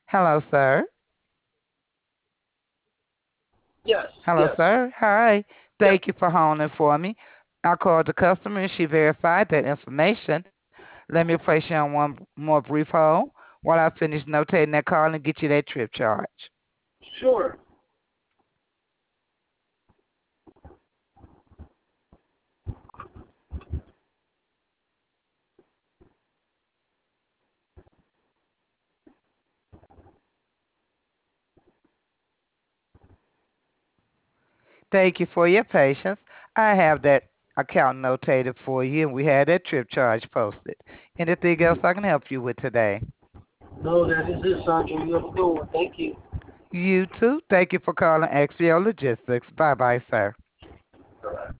Hello, sir. Yes, Hello, yes. sir. Hi. Yes. Thank you for holding for me. I called the customer and she verified that information. Let me place you on one more brief hold while I finish notating that call and get you that trip charge. Sure. Thank you for your patience. I have that account notated for you and we had that trip charge posted. Anything else I can help you with today? No, that is it, Sandra. You have a good one. Thank you. You too. Thank you for calling XPO Logistics. Bye bye, sir. All right.